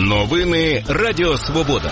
Новини Радіо Свобода.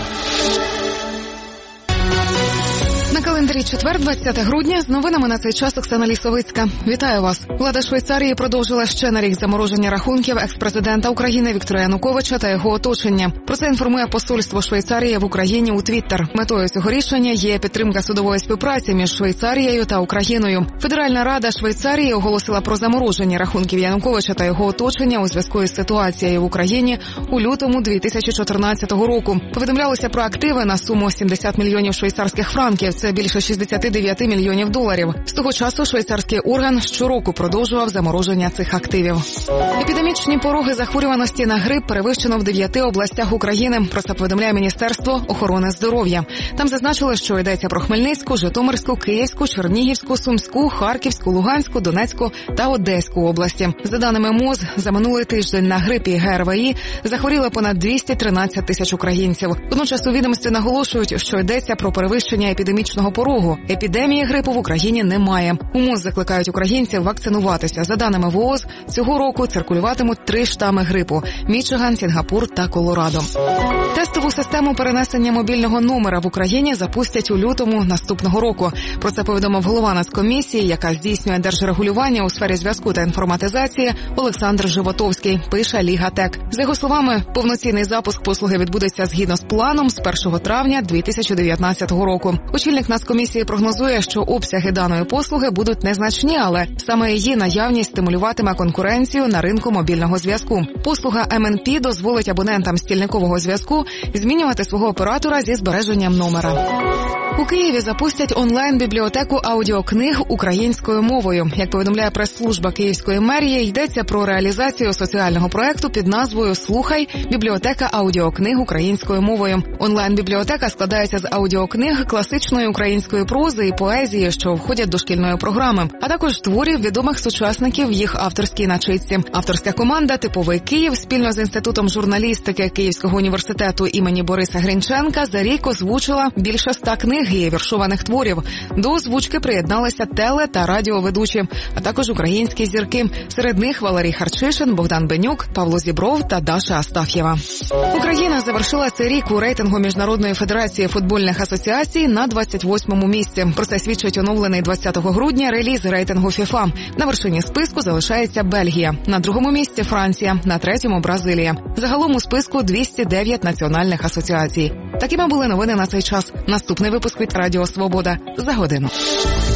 На календарі четвер, 20 грудня, з новинами на цей час Оксана Лісовицька. Вітаю вас. Влада Швейцарії продовжила ще на рік замороження рахунків екс-президента України Віктора Януковича та його оточення. Про це інформує посольство Швейцарії в Україні у Твіттер. Метою цього рішення є підтримка судової співпраці між Швейцарією та Україною. Федеральна рада Швейцарії оголосила про замороження рахунків Януковича та його оточення у зв'язку із ситуацією в Україні у лютому 2014 року. Повідомлялося про активи на суму 70 мільйонів швейцарських франків. Це більше 69 мільйонів доларів. З того часу швейцарський орган щороку продовжував замороження цих активів. Епідемічні пороги захворюваності на грип перевищено в 9 областях України. Про це повідомляє Міністерство охорони здоров'я. Там зазначили, що йдеться про Хмельницьку, Житомирську, Київську, Чернігівську, Сумську, Харківську, Луганську, Донецьку та Одеську області. За даними МОЗ, за минулий тиждень на грип і ГРВІ захворіли понад 213 тисяч українців. Водночас у відомстві наголошують, що йдеться про перевищення епідемічного порогу. Епідемії грипу в Україні немає. У МОЗ закликають українців вакцинуватися. За даними ВООЗ, цього року циркулюватимуть 3 штами грипу – Мічиган, Сінгапур та Колорадо. Тестову систему перенесення мобільного номера в Україні запустять у лютому наступного року. Про це повідомив голова Нацкомісії, яка здійснює держрегулювання у сфері зв'язку та інформатизації, Олександр Животовський, пише Ліга Тек. За його словами, повноцінний запуск послуги відбудеться згідно з планом з 1 травня 2019 року. Очільник Нацкомісії прогнозує, що обсяги даної послуги будуть незначні, але саме її наявність стимулюватиме конкуренцію на ринку мобільного зв'язку. Послуга МНП дозволить абонентам стільникового зв'язку змінювати свого оператора зі збереженням номера. У Києві запустять онлайн-бібліотеку аудіокниг українською мовою. Як повідомляє прес-служба Київської мерії, йдеться про реалізацію соціального проекту під назвою «Слухай. Бібліотека аудіокниг українською мовою». Онлайн-бібліотека складається з аудіокниг класичної української прози і поезії, що входять до шкільної програми, а також творів відомих сучасників в їх авторській начитці. Авторська команда «Типовий Київ» спільно з Інститутом журналістики Київського університету імені Бориса Грінченка за рік озвучила більше 100 книг і віршованих творів. До озвучки приєдналися теле- та радіоведучі, а також українські зірки. Серед них Валерій Харчишин, Богдан Бенюк, Павло Зібров та Даша Астаф'єва. Україна завершила цей рік у рейтингу Міжнародної федерації футбольних асоціацій на 28-му місці. Про це свідчить оновлений 20 грудня реліз рейтингу ФІФА. На вершині списку залишається Бельгія, на другому місці Франція, на третьому Бразилія. Загалом у списку 209 національних асоціацій. Такими були новини на цей час. Наступний випуск від Радіо Свобода за годину.